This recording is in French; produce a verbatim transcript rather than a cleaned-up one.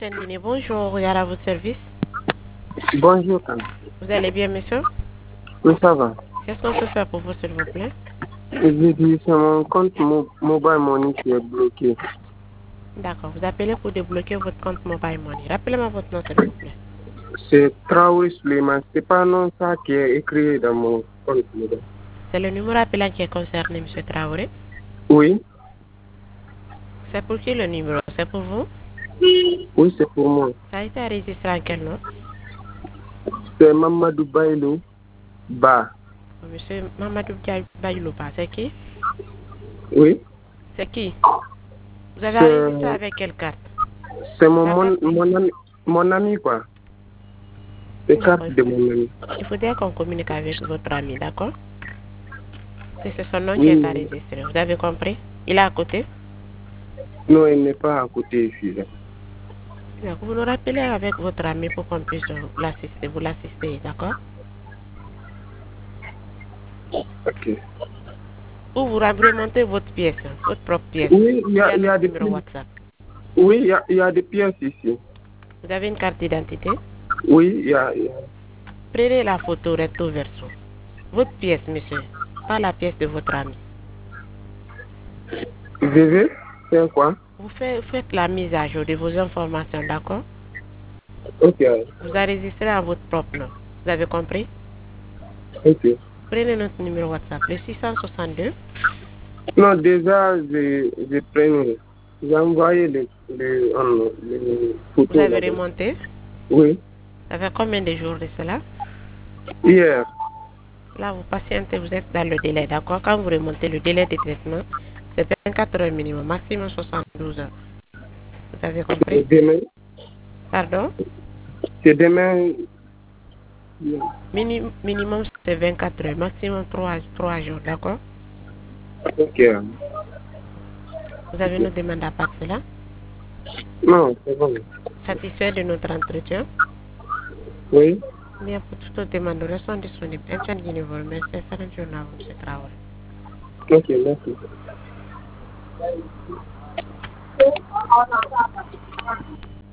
Tendini, bonjour, regarde à votre service. Bonjour, Tante. Vous allez bien, monsieur? Oui, ça va. Qu'est-ce qu'on peut faire pour vous, s'il vous plaît? J'ai dit, c'est mon compte mo- Mobile Money qui est bloqué. D'accord, vous appelez pour débloquer votre compte Mobile Money. Rappelez-moi votre nom, s'il vous plaît. C'est Traoré Suleiman. C'est pas non ça qui est écrit dans mon compte mobile. C'est le numéro appelant qui est concerné, monsieur Traoré. Oui, C'est pour qui le numéro? C'est pour vous? oui, c'est pour moi. Ça a été enregistré en quel nom? C'est Mamadou Bailou Ba. Monsieur Mamadou Baylouba, c'est qui? Oui, C'est qui? Vous avez c'est enregistré avec quelle carte? c'est mon, La mon, carte- mon, ami, mon ami, quoi. C'est carte D'accord, de mon ami. il faudrait qu'on communique avec votre ami, d'accord? C'est c'est son nom qui est Oui, enregistré. Vous avez compris? Il est à côté? non, il n'est pas à côté ici. Là. D'accord, vous nous rappelez avec votre ami pour qu'on puisse euh, l'assister, vous l'assister, d'accord? Ok. Ou vous remontez votre pièce, votre propre pièce, Oui, il y a, via il y a notre des numéro pièces. WhatsApp. Oui, il y a, il y a des pièces ici. Vous avez une carte d'identité? Oui, il y a. il y a- Prenez la photo recto verso. Votre pièce, monsieur, pas la pièce de votre ami. Je vais faire quoi? Vous faites, faites la mise à jour de vos informations, d'accord? Ok, Vous enregistrez à votre propre nom. Vous avez compris? ok. Prenez notre numéro WhatsApp, le six cent soixante-deux. Non, déjà, j'ai j'ai pris, j'ai envoyé les, les, euh, les Vous photos avez là-bas. remonté. Oui, Ça fait combien de jours de cela? hier. Là, vous patientez, vous êtes dans le délai, d'accord? Quand vous remontez le délai de traitement, c'est vingt-quatre heures minimum, maximum soixante-douze heures. Vous avez compris? C'est demain. Pardon? C'est demain. Mini- minimum, c'est vingt-quatre heures, maximum trois jours, d'accord? Ok. Vous avez une demande à part de cela? Non, c'est bon. Satisfait de notre entretien? Oui. Bien, pour toute autre demande, nous restons disponibles. Etienne Guinevere, merci. Excellent journée à vous, M. Traoré. Ok, merci.